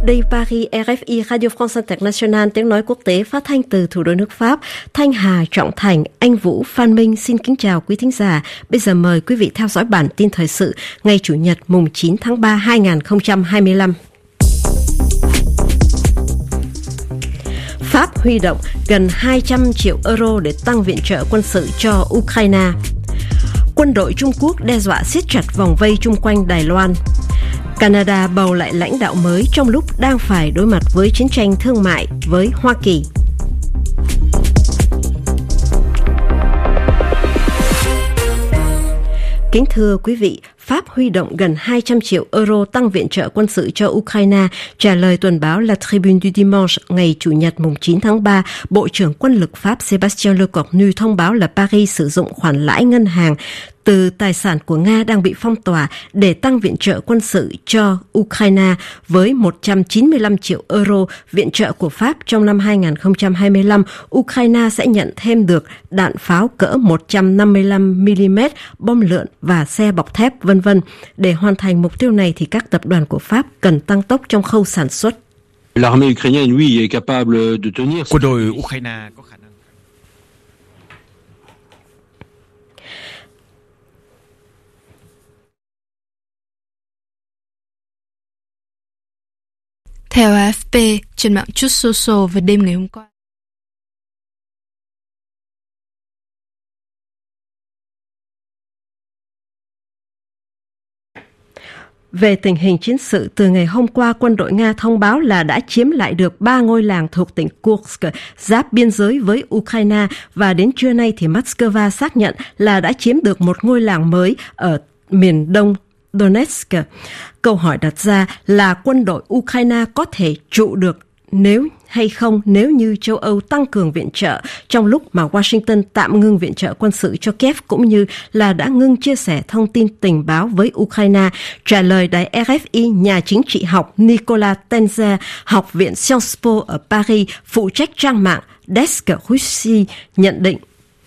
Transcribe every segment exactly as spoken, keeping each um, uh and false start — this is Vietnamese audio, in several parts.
Đây Paris, rờ ép i Radio France International, tiếng nói quốc tế phát thanh từ thủ đô nước Pháp. Thanh Hà, Trọng Thành, Anh Vũ, Phan Minh xin kính chào quý thính giả. Bây giờ mời quý vị theo dõi bản tin thời sự ngày Chủ nhật mùng chín tháng ba hai nghìn không trăm hai mươi lăm. Pháp huy động gần hai trăm triệu euro để tăng viện trợ quân sự cho Ukraine. Quân đội Trung Quốc đe dọa siết chặt vòng vây chung quanh Đài Loan. Canada bầu lại lãnh đạo mới trong lúc đang phải đối mặt với chiến tranh thương mại với Hoa Kỳ. Kính thưa quý vị, Pháp huy động gần hai trăm triệu euro tăng viện trợ quân sự cho Ukraine. Trả lời tuần báo La Tribune du Dimanche ngày Chủ nhật mùng chín tháng ba, Bộ trưởng Quân lực Pháp Sébastien Lecornu thông báo là Paris sử dụng khoản lãi ngân hàng từ tài sản của Nga đang bị phong tỏa để tăng viện trợ quân sự cho Ukraine với một trăm chín mươi lăm triệu euro viện trợ của Pháp trong năm hai nghìn không trăm hai mươi lăm. Ukraine sẽ nhận thêm được đạn pháo cỡ một trăm năm mươi lăm mi-li-mét, bom lượn và xe bọc thép, vân vân. Để hoàn thành mục tiêu này thì các tập đoàn của Pháp cần tăng tốc trong khâu sản xuất. Quân đội Ukraine có khả năng. Theo a ép pê, trên mạng Truth Social vào đêm ngày hôm qua, về tình hình chiến sự, từ ngày hôm qua, quân đội Nga thông báo là đã chiếm lại được ba ngôi làng thuộc tỉnh Kursk, giáp biên giới với Ukraine, và đến trưa nay thì Moscow xác nhận là đã chiếm được một ngôi làng mới ở miền đông Donetsk. Câu hỏi đặt ra là quân đội Ukraine có thể trụ được nếu hay không nếu như châu Âu tăng cường viện trợ trong lúc mà Washington tạm ngưng viện trợ quân sự cho Kiev, cũng như là đã ngưng chia sẻ thông tin tình báo với Ukraine. Trả lời đài rờ ép i, nhà chính trị học Nicolas Tenzer, Học viện Sciences Po ở Paris, phụ trách trang mạng Desk Russie, nhận định.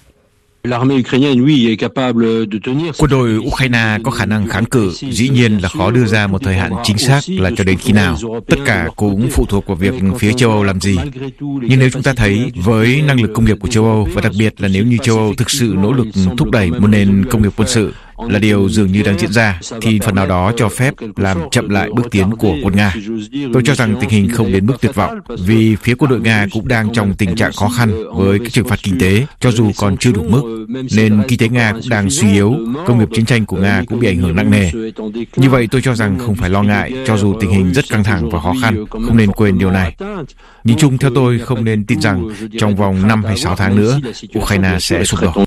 Quân đội Ukraine có khả năng kháng cự, dĩ nhiên là khó đưa ra một thời hạn chính xác là cho đến khi nào. Tất cả cũng phụ thuộc vào việc phía châu Âu làm gì. Nhưng nếu chúng ta thấy với năng lực công nghiệp của châu Âu, và đặc biệt là nếu như châu Âu thực sự nỗ lực thúc đẩy một nền công nghiệp quân sự, là điều dường như đang diễn ra, thì phần nào đó cho phép làm chậm lại bước tiến của quân Nga. Tôi cho rằng tình hình không đến mức tuyệt vọng, vì phía quân đội Nga cũng đang trong tình trạng khó khăn với các trừng phạt kinh tế, cho dù còn chưa đủ mức, nên kinh tế Nga cũng đang suy yếu, công nghiệp chiến tranh của Nga cũng bị ảnh hưởng nặng nề. Như vậy tôi cho rằng không phải lo ngại, cho dù tình hình rất căng thẳng và khó khăn, không nên quên điều này. Nhìn chung theo tôi không nên tin rằng trong vòng năm hay sáu tháng nữa, Ukraine sẽ sụp đổ.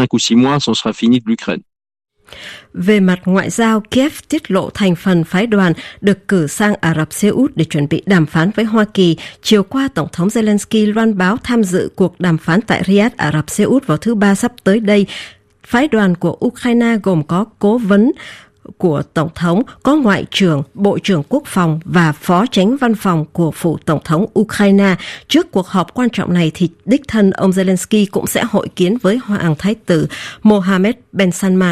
Về mặt ngoại giao, Kiev tiết lộ thành phần phái đoàn được cử sang Ả Rập Xê Út để chuẩn bị đàm phán với Hoa Kỳ. Chiều qua, Tổng thống Zelensky loan báo tham dự cuộc đàm phán tại Riyadh, Ả Rập Xê Út vào thứ Ba sắp tới đây. Phái đoàn của Ukraine gồm có cố vấn của Tổng thống, có Ngoại trưởng, Bộ trưởng Quốc phòng và Phó Chánh Văn phòng của Phủ Tổng thống Ukraine. Trước cuộc họp quan trọng này thì đích thân ông Zelensky cũng sẽ hội kiến với Hoàng Thái tử Mohammed Ben Salman.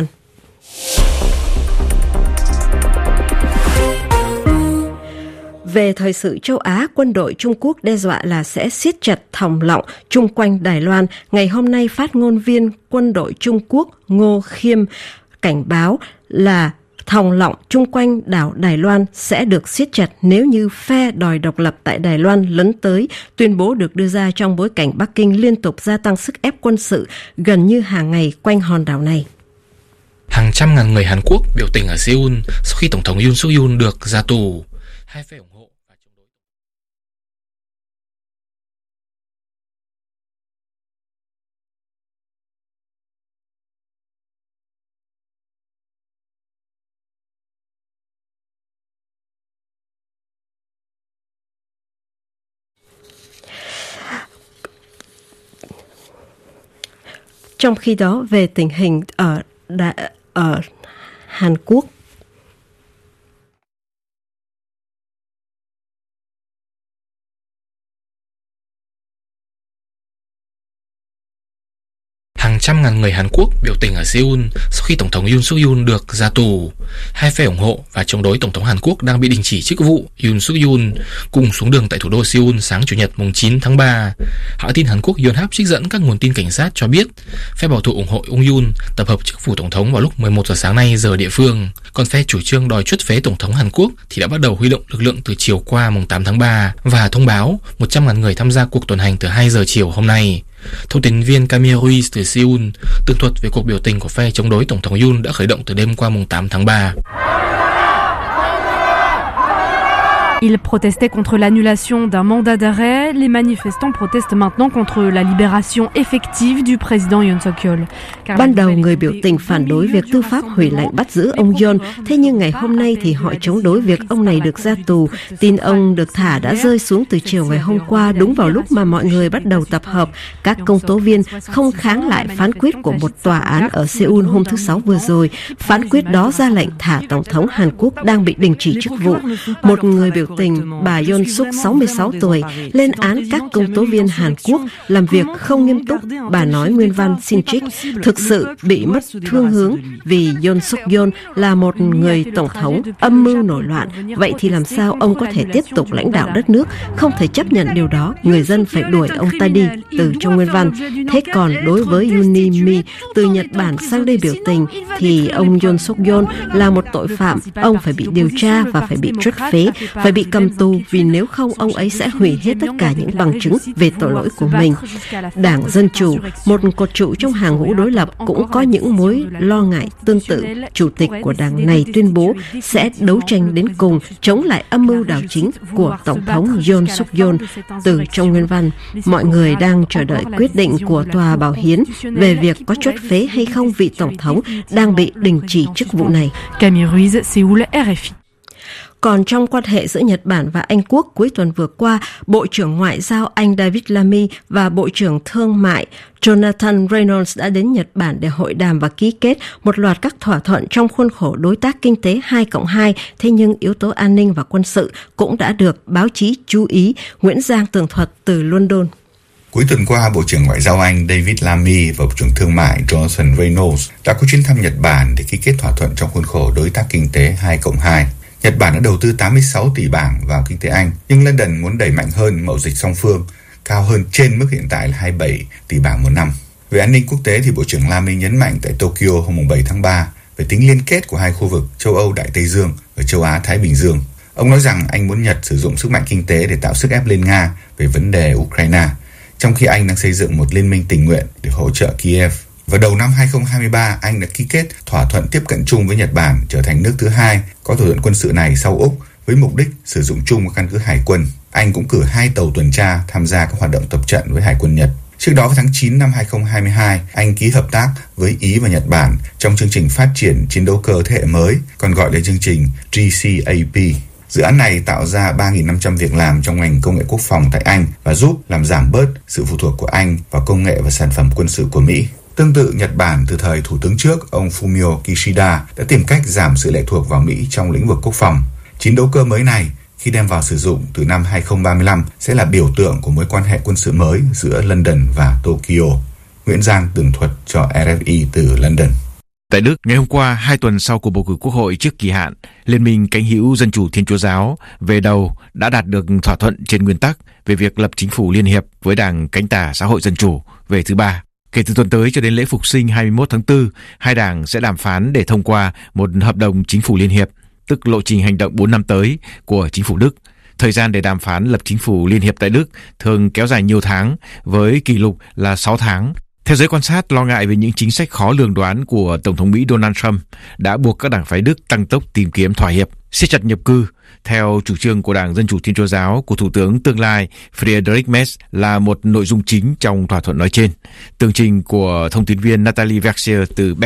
Về thời sự châu Á, quân đội Trung Quốc đe dọa là sẽ siết chặt thòng lọng chung quanh Đài Loan. Ngày hôm nay, phát ngôn viên quân đội Trung Quốc Ngô Khiêm cảnh báo là thòng lọng chung quanh đảo Đài Loan sẽ được siết chặt nếu như phe đòi độc lập tại Đài Loan lấn tới. Tuyên bố được đưa ra trong bối cảnh Bắc Kinh liên tục gia tăng sức ép quân sự gần như hàng ngày quanh hòn đảo này. Hàng trăm ngàn người Hàn Quốc biểu tình ở Seoul sau khi Tổng thống Yoon Suk Yeol được ra tù. Hai phe ủng hộ và chống đối. Trong khi đó, về tình hình ở Đà, ở Hàn Quốc, hàng trăm ngàn người Hàn Quốc biểu tình ở Seoul sau khi Tổng thống Yoon Suk Yeol được ra tù. Hai phe ủng hộ và chống đối Tổng thống Hàn Quốc đang bị đình chỉ chức vụ Yoon Suk Yeol cùng xuống đường tại thủ đô Seoul sáng Chủ nhật mùng chín tháng ba. Hãng tin Hàn Quốc Yonhap trích dẫn các nguồn tin cảnh sát cho biết phe bảo thủ ủng hộ ông Yoon tập hợp trước phủ Tổng thống vào lúc mười một giờ sáng nay giờ địa phương. Còn phe chủ trương đòi truất phế Tổng thống Hàn Quốc thì đã bắt đầu huy động lực lượng từ chiều qua mùng tám tháng ba và thông báo một trăm ngàn người tham gia cuộc tuần hành từ hai giờ chiều hôm nay. Thông tin viên Camille Ruiz từ Seoul tường thuật về cuộc biểu tình của phe chống đối Tổng thống Yoon đã khởi động từ đêm qua mùng tám tháng ba. Ils protestaient contre l'annulation d'un mandat d'arrêt. Les manifestants protestent maintenant contre la libération effective du président Yoon Suk Yeol. Ban đầu người biểu tình phản đối việc tư pháp hủy lệnh bắt giữ ông Yoon, thế nhưng ngày hôm nay thì họ chống đối việc ông này được ra tù. Tin ông được thả đã rơi xuống từ chiều ngày hôm qua, đúng vào lúc mà mọi người bắt đầu tập hợp. Các công tố viên không kháng lại phán quyết của một tòa án ở Seoul hôm thứ Sáu vừa rồi. Phán quyết đó ra lệnh thả Tổng thống Hàn Quốc đang bị đình chỉ chức vụ. Một người biểu tình, bà Yoon Suk, sáu mươi sáu tuổi, lên án các công tố viên Hàn Quốc làm việc không nghiêm túc. Bà nói nguyên văn xin trích, thực sự bị mất phương hướng vì Yoon Suk Yeol là một người tổng thống âm mưu nổi loạn. Vậy thì làm sao ông có thể tiếp tục lãnh đạo đất nước? Không thể chấp nhận điều đó, người dân phải đuổi ông ta đi, từ trong nguyên văn. Thế còn đối với Yoon Mi từ Nhật Bản sang đây biểu tình thì ông Yoon Suk Yeol là một tội phạm, ông phải bị điều tra và phải bị truất phế, phải bị cầm tù, vì nếu không ông ấy sẽ hủy hết tất cả những bằng chứng về tội lỗi của mình. Đảng Dân Chủ, một cột trụ trong hàng ngũ đối lập, cũng có những mối lo ngại tương tự. Chủ tịch của đảng này tuyên bố sẽ đấu tranh đến cùng chống lại âm mưu đảo chính của Tổng thống Yoon Suk Yeol. Từ trong nguyên văn, mọi người đang chờ đợi quyết định của Tòa Bảo Hiến về việc có truất phế hay không vị Tổng thống đang bị đình chỉ chức vụ này. Camille Ruiz, Seoul, R F I. Còn trong quan hệ giữa Nhật Bản và Anh Quốc, cuối tuần vừa qua, Bộ trưởng Ngoại giao Anh David Lammy và Bộ trưởng Thương mại Jonathan Reynolds đã đến Nhật Bản để hội đàm và ký kết một loạt các thỏa thuận trong khuôn khổ đối tác kinh tế hai cộng hai. Thế nhưng yếu tố an ninh và quân sự cũng đã được báo chí chú ý. Nguyễn Giang tường thuật từ London. Cuối tuần qua, Bộ trưởng Ngoại giao Anh David Lammy và Bộ trưởng Thương mại Jonathan Reynolds đã có chuyến thăm Nhật Bản để ký kết thỏa thuận trong khuôn khổ đối tác kinh tế hai cộng hai. Nhật Bản đã đầu tư tám mươi sáu tỷ bảng vào kinh tế Anh, nhưng London muốn đẩy mạnh hơn mậu dịch song phương, cao hơn trên mức hiện tại là hai mươi bảy tỷ bảng một năm. Về an ninh quốc tế thì Bộ trưởng Lammy nhấn mạnh tại Tokyo hôm bảy tháng ba về tính liên kết của hai khu vực châu Âu Đại Tây Dương và châu Á Thái Bình Dương. Ông nói rằng Anh muốn Nhật sử dụng sức mạnh kinh tế để tạo sức ép lên Nga về vấn đề Ukraine, trong khi Anh đang xây dựng một liên minh tình nguyện để hỗ trợ Kiev. Vào đầu năm hai không hai ba, Anh đã ký kết thỏa thuận tiếp cận chung với Nhật Bản, trở thành nước thứ hai có thỏa thuận quân sự này sau Úc, với mục đích sử dụng chung một căn cứ hải quân. Anh cũng cử hai tàu tuần tra tham gia các hoạt động tập trận với Hải quân Nhật. Trước đó vào tháng chín năm hai không hai hai, Anh ký hợp tác với Ý và Nhật Bản trong chương trình phát triển chiến đấu cơ thế hệ mới, còn gọi là chương trình G C A P. Dự án này tạo ra ba nghìn năm trăm việc làm trong ngành công nghệ quốc phòng tại Anh và giúp làm giảm bớt sự phụ thuộc của Anh vào công nghệ và sản phẩm quân sự của Mỹ. Tương tự, Nhật Bản từ thời Thủ tướng trước, ông Fumio Kishida, đã tìm cách giảm sự lệ thuộc vào Mỹ trong lĩnh vực quốc phòng. Chiến đấu cơ mới này, khi đem vào sử dụng từ năm hai không ba lăm, sẽ là biểu tượng của mối quan hệ quân sự mới giữa London và Tokyo. Nguyễn Giang tường thuật cho R F I từ London. Tại Đức, ngày hôm qua, hai tuần sau cuộc bầu cử quốc hội trước kỳ hạn, Liên minh cánh hữu Dân chủ Thiên Chúa giáo về đầu đã đạt được thỏa thuận trên nguyên tắc về việc lập chính phủ liên hiệp với đảng cánh tả Xã hội Dân chủ về thứ ba. Kể từ tuần tới cho đến lễ Phục sinh hai mươi mốt tháng tư, hai đảng sẽ đàm phán để thông qua một hợp đồng chính phủ liên hiệp, tức lộ trình hành động bốn năm tới của chính phủ Đức. Thời gian để đàm phán lập chính phủ liên hiệp tại Đức thường kéo dài nhiều tháng, với kỷ lục là sáu tháng. Theo giới quan sát, lo ngại về những chính sách khó lường đoán của Tổng thống Mỹ Donald Trump đã buộc các đảng phái Đức tăng tốc tìm kiếm thỏa hiệp, siết chặt nhập cư. Theo chủ trương của Đảng Dân chủ Thiên Chúa giáo của Thủ tướng tương lai Friedrich Merz là một nội dung chính trong thỏa thuận nói trên. Tường trình của thông tin viên Natalie Versier từ Berlin.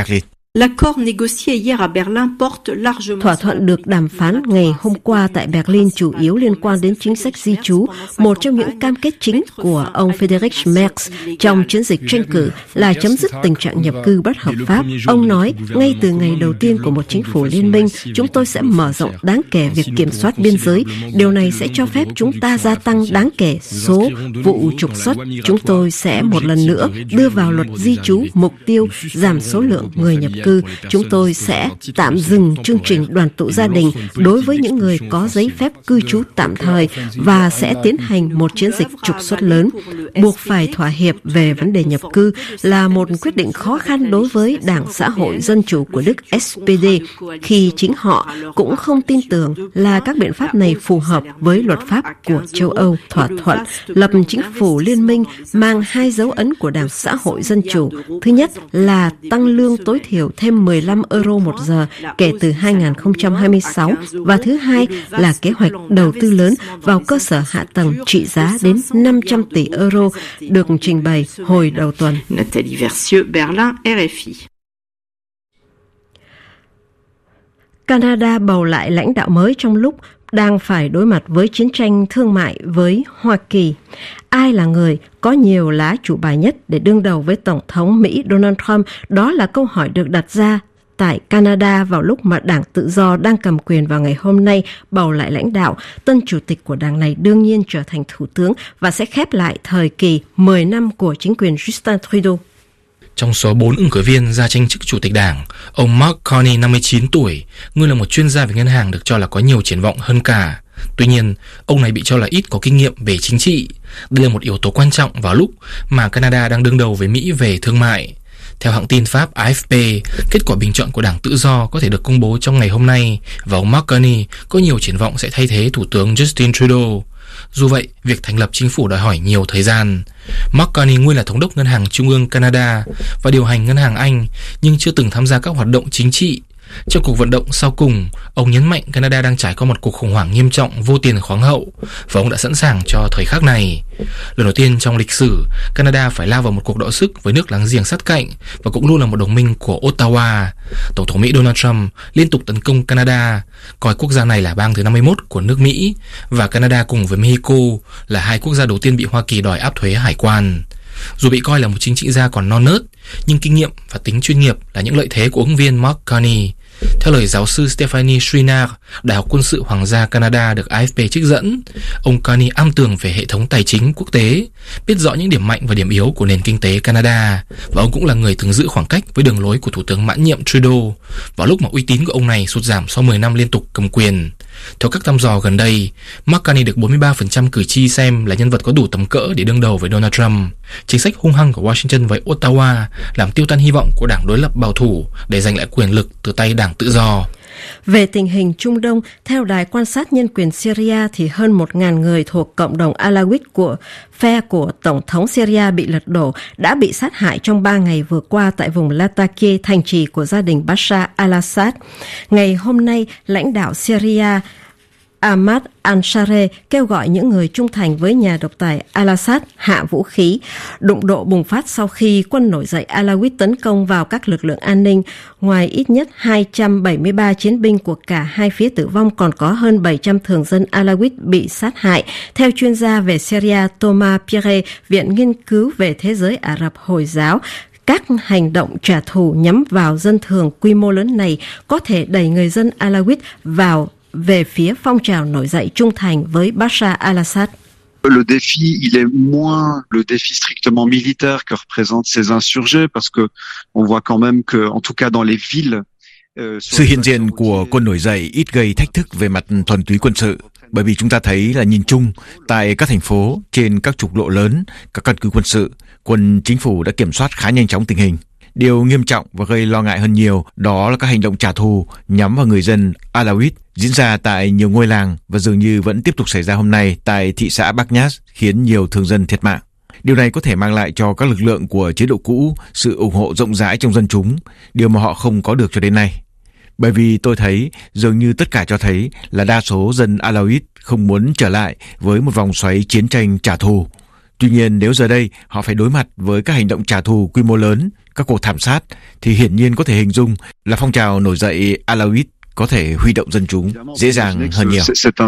Thỏa thuận được đàm phán ngày hôm qua tại Berlin chủ yếu liên quan đến chính sách di trú. Một trong những cam kết chính của ông Friedrich Merz trong chiến dịch tranh cử là chấm dứt tình trạng nhập cư bất hợp pháp. Ông nói, ngay từ ngày đầu tiên của một chính phủ liên minh, chúng tôi sẽ mở rộng đáng kể việc kiểm soát biên giới. Điều này sẽ cho phép chúng ta gia tăng đáng kể số vụ trục xuất. Chúng tôi sẽ một lần nữa đưa vào luật di trú mục tiêu giảm số lượng người nhập cư. Chúng tôi sẽ tạm dừng chương trình đoàn tụ gia đình đối với những người có giấy phép cư trú tạm thời và sẽ tiến hành một chiến dịch trục xuất lớn. Buộc phải thỏa hiệp về vấn đề nhập cư là một quyết định khó khăn đối với Đảng Xã hội Dân chủ của Đức S P D khi chính họ cũng không tin tưởng là các biện pháp này phù hợp với luật pháp của châu Âu. Thỏa thuận lập chính phủ liên minh mang hai dấu ấn của Đảng Xã hội Dân chủ. Thứ nhất là tăng lương tối thiểu thêm mười lăm euro một giờ kể từ hai nghìn không trăm hai mươi sáu và thứ hai là kế hoạch đầu tư lớn vào cơ sở hạ tầng trị giá đến năm trăm tỷ euro được trình bày hồi đầu tuần. Canada bầu lại lãnh đạo mới trong lúc đang phải đối mặt với chiến tranh thương mại với Hoa Kỳ. Ai là người có nhiều lá chủ bài nhất để đương đầu với Tổng thống Mỹ Donald Trump? Đó là câu hỏi được đặt ra tại Canada vào lúc mà Đảng Tự do đang cầm quyền vào ngày hôm nay bầu lại lãnh đạo. Tân chủ tịch của đảng này đương nhiên trở thành thủ tướng và sẽ khép lại thời kỳ mười năm của chính quyền Justin Trudeau. Trong số bốn ứng cử viên ra tranh chức chủ tịch đảng, ông Mark Carney, năm mươi chín tuổi, người là một chuyên gia về ngân hàng được cho là có nhiều triển vọng hơn cả. Tuy nhiên, ông này bị cho là ít có kinh nghiệm về chính trị. Đây là một yếu tố quan trọng vào lúc mà Canada đang đương đầu với Mỹ về thương mại. Theo hãng tin Pháp A F P, kết quả bình chọn của Đảng Tự do có thể được công bố trong ngày hôm nay và ông Mark Carney có nhiều triển vọng sẽ thay thế Thủ tướng Justin Trudeau. Dù vậy, việc thành lập chính phủ đòi hỏi nhiều thời gian. Mark Carney nguyên là thống đốc Ngân hàng Trung ương Canada và điều hành Ngân hàng Anh, nhưng chưa từng tham gia các hoạt động chính trị. Trong cuộc vận động sau cùng, ông nhấn mạnh Canada đang trải qua một cuộc khủng hoảng nghiêm trọng vô tiền khoáng hậu và ông đã sẵn sàng cho thời khắc này. Lần đầu tiên trong lịch sử, Canada phải lao vào một cuộc đọ sức với nước láng giềng sát cạnh và cũng luôn là một đồng minh của Ottawa. Tổng thống Mỹ Donald Trump liên tục tấn công Canada, coi quốc gia này là bang thứ năm mươi mốt của nước Mỹ và Canada cùng với Mexico là hai quốc gia đầu tiên bị Hoa Kỳ đòi áp thuế hải quan. Dù bị coi là một chính trị gia còn non nớt, nhưng kinh nghiệm và tính chuyên nghiệp là những lợi thế của ứng viên Mark Carney. Theo lời giáo sư Stephanie Chouinard, Đại học Quân sự Hoàng gia Canada được A F P trích dẫn, ông Carney am tường về hệ thống tài chính quốc tế, biết rõ những điểm mạnh và điểm yếu của nền kinh tế Canada, và ông cũng là người từng giữ khoảng cách với đường lối của Thủ tướng mãn nhiệm Trudeau, vào lúc mà uy tín của ông này sụt giảm sau mười năm liên tục cầm quyền. Theo các thăm dò gần đây, Mark Carney được bốn mươi ba phần trăm cử tri xem là nhân vật có đủ tầm cỡ để đương đầu với Donald Trump. Chính sách hung hăng của Washington với Ottawa làm tiêu tan hy vọng của đảng đối lập bảo thủ để giành lại quyền lực từ tay Đảng Tự do. Về tình hình Trung Đông, theo Đài quan sát nhân quyền Syria thì hơn một nghìn người thuộc cộng đồng Alawit của phe của Tổng thống Syria bị lật đổ đã bị sát hại trong ba ngày vừa qua tại vùng Latakia, thành trì của gia đình Bashar al-Assad. Ngày hôm nay, lãnh đạo Syria Ahmad al-Shara kêu gọi những người trung thành với nhà độc tài al-Assad hạ vũ khí. Đụng độ bùng phát sau khi quân nổi dậy Alawit tấn công vào các lực lượng an ninh. Ngoài ít nhất hai trăm bảy mươi ba chiến binh của cả hai phía tử vong, còn có hơn bảy trăm thường dân Alawit bị sát hại. Theo chuyên gia về Syria Thomas Pierre, Viện Nghiên cứu về Thế giới Ả Rập Hồi giáo, các hành động trả thù nhắm vào dân thường quy mô lớn này có thể đẩy người dân Alawit vào về phía phong trào nổi dậy trung thành với Bashar al-Assad. Le défi, il est moins le défi strictement militaire que représentent ces insurgés, parce que on voit quand même que, en tout cas dans les villes, sự hiện diện của quân nổi dậy ít gây thách thức về mặt thuần túy quân sự, bởi vì chúng ta thấy là nhìn chung tại các thành phố, trên các trục lộ lớn, các căn cứ quân sự, quân chính phủ đã kiểm soát khá nhanh chóng tình hình. Điều nghiêm trọng và gây lo ngại hơn nhiều đó là các hành động trả thù nhắm vào người dân Alawit diễn ra tại nhiều ngôi làng và dường như vẫn tiếp tục xảy ra hôm nay tại thị xã Bagnas, khiến nhiều thường dân thiệt mạng. Điều này có thể mang lại cho các lực lượng của chế độ cũ sự ủng hộ rộng rãi trong dân chúng, điều mà họ không có được cho đến nay. Bởi vì tôi thấy dường như tất cả cho thấy là đa số dân Alawit không muốn trở lại với một vòng xoáy chiến tranh trả thù. Tuy nhiên nếu giờ đây họ phải đối mặt với các hành động trả thù quy mô lớn, các cuộc thảm sát, thì hiển nhiên có thể hình dung là phong trào nổi dậy Alawite có thể huy động dân chúng dễ dàng hơn nhiều.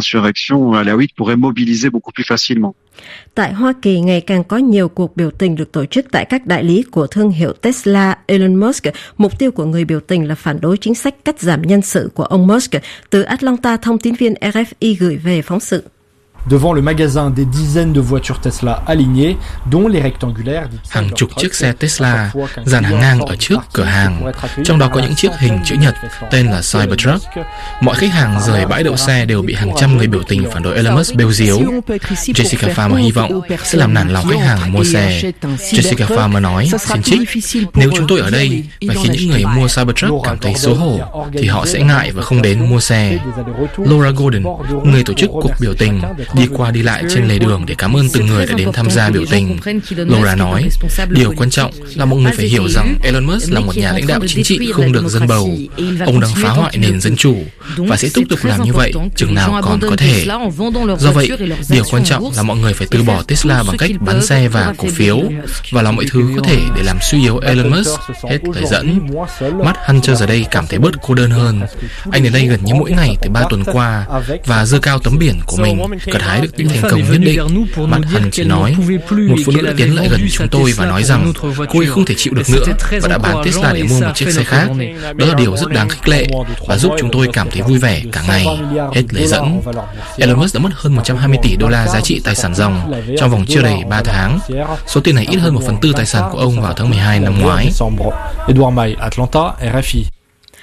Tại Hoa Kỳ, ngày càng có nhiều cuộc biểu tình được tổ chức tại các đại lý của thương hiệu Tesla. Elon Musk, mục tiêu của người biểu tình là phản đối chính sách cắt giảm nhân sự của ông Musk. Từ Atlanta, thông tín viên R F I gửi về phóng sự. Devant le magasin, des dizaines de voitures Tesla alignées, dont les rectangulaires. Hàng chục chiếc xe Tesla dàn hàng ngang ở trước cửa hàng, trong đó có những chiếc hình chữ nhật tên là Cybertruck. Mọi khách hàng rời bãi đậu xe đều bị hàng trăm người biểu tình phản đối Elon Musk bêu diếu. Jessica Farmer hy vọng sẽ làm nản lòng khách hàng mua xe. Jessica Farmer nói, xin trích, nếu chúng tôi ở đây và khiến những người mua Cybertruck cảm thấy xấu hổ, thì họ sẽ ngại và không đến mua xe. Laura Golden, người tổ chức cuộc biểu tình, đi qua đi lại trên lề đường để cảm ơn từng người đã đến tham gia biểu tình. Laura nói, điều quan trọng là mọi người phải hiểu rằng Elon Musk là một nhà lãnh đạo chính trị không được dân bầu. Ông đang phá hoại nền dân chủ và sẽ tiếp tục làm như vậy chừng nào còn có thể. Do vậy, điều quan trọng là mọi người phải từ bỏ Tesla bằng cách bán xe và cổ phiếu và làm mọi thứ có thể để làm suy yếu Elon Musk. Hết lời dẫn. Matt Hunter giờ đây cảm thấy bớt cô đơn hơn. Anh đến đây gần như mỗi ngày từ ba tuần qua và giơ cao tấm biển của mình, gặt hái được những thành công nhất định. Matt Hunter nói, một phụ nữ đã tiến lại gần chúng tôi và nói rằng cô ấy không thể chịu được nữa và đã bán Tesla để mua một chiếc xe khác. Đó là điều rất đáng khích lệ và giúp chúng tôi cảm thấy vui vẻ cả ngày. Hết lời dẫn. Elon Musk đã mất hơn một trăm hai mươi tỷ đô la giá trị tài sản ròng trong vòng chưa đầy ba tháng. Số tiền này ít hơn một phần tư tài sản của ông vào tháng mười hai năm ngoái. Edouard May, Atlanta, R F I.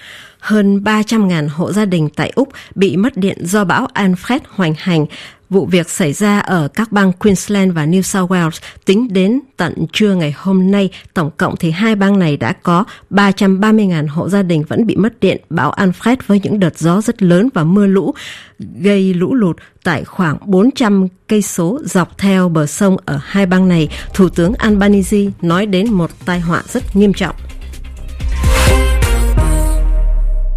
Hơn ba trăm nghìn hộ gia đình tại Úc bị mất điện do bão Alfred hoành hành. Vụ việc xảy ra ở các bang Queensland và New South Wales. Tính đến tận trưa ngày hôm nay, tổng cộng thì hai bang này đã có ba trăm ba mươi nghìn hộ gia đình vẫn bị mất điện. Bão Alfred với những đợt gió rất lớn và mưa lũ gây lũ lụt tại khoảng bốn trăm cây số dọc theo bờ sông ở hai bang này. Thủ tướng Albanese nói đến một tai họa rất nghiêm trọng.